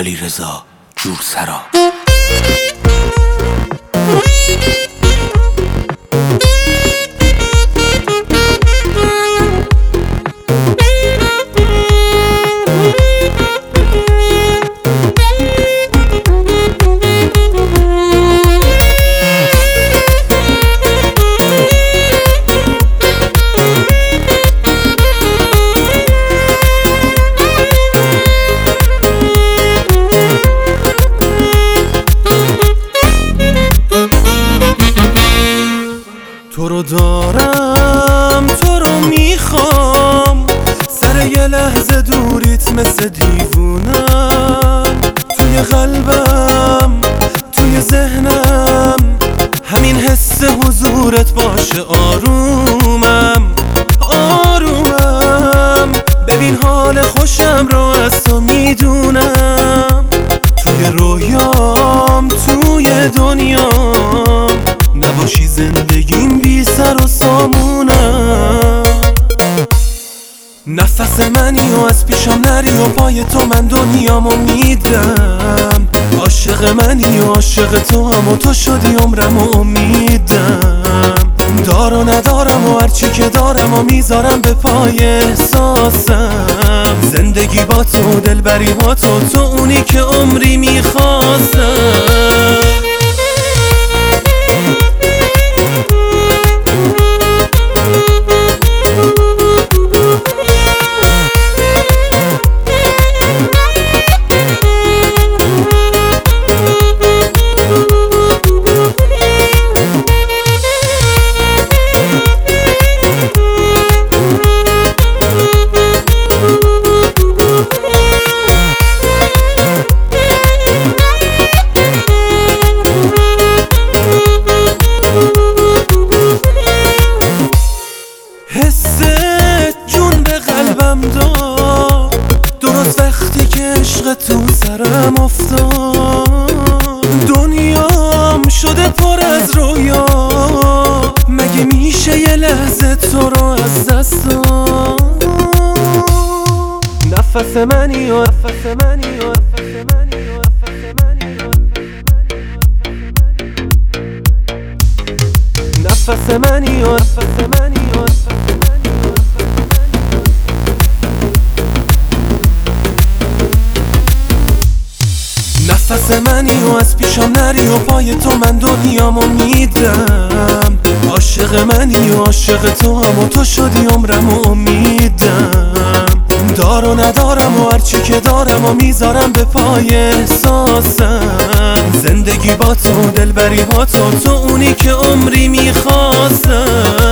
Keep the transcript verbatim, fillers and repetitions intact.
علیرضا جورسرا. تو رو دارم، تو رو میخوام، سر یه لحظه دوریت مثل دیوونم، توی قلبم توی ذهنم همین حس حضورت باشه آرومم آرومم. ببین حال خوشم رو از تو میدونم، توی رویام توی دنیام نباشی زندگیم بی سر و سامونم. نفس منی و از پیشم نری و پای تو من دنیامو میدم. عاشق منی و عاشق تو هم و تو شدی عمرم و امیدم. دار و ندارم و هرچی که دارم و میذارم به پای احساسم. زندگی با تو دلبری با تو، تو اونی که عمری میخواستم. حست جون به قلبم داد درست وقتی که عشق تو سرم افتاد. دنیام شده پر از رویا، مگه میشه یه لحظه تو رو از دست داد؟ نفس منی و نفس منی و نفس منی و نفس منی و نفس منی و نفس منی و از پیشم نری و پای تو من دنیامو میدم. عاشق منی و عاشق تو هم و تو شدی عمرم و امیدم. دار و ندارم و هرچی که دارم و میذارم به پای احساسم. زندگی با تو دلبری با تو، تو اونی که عمری میخواستم.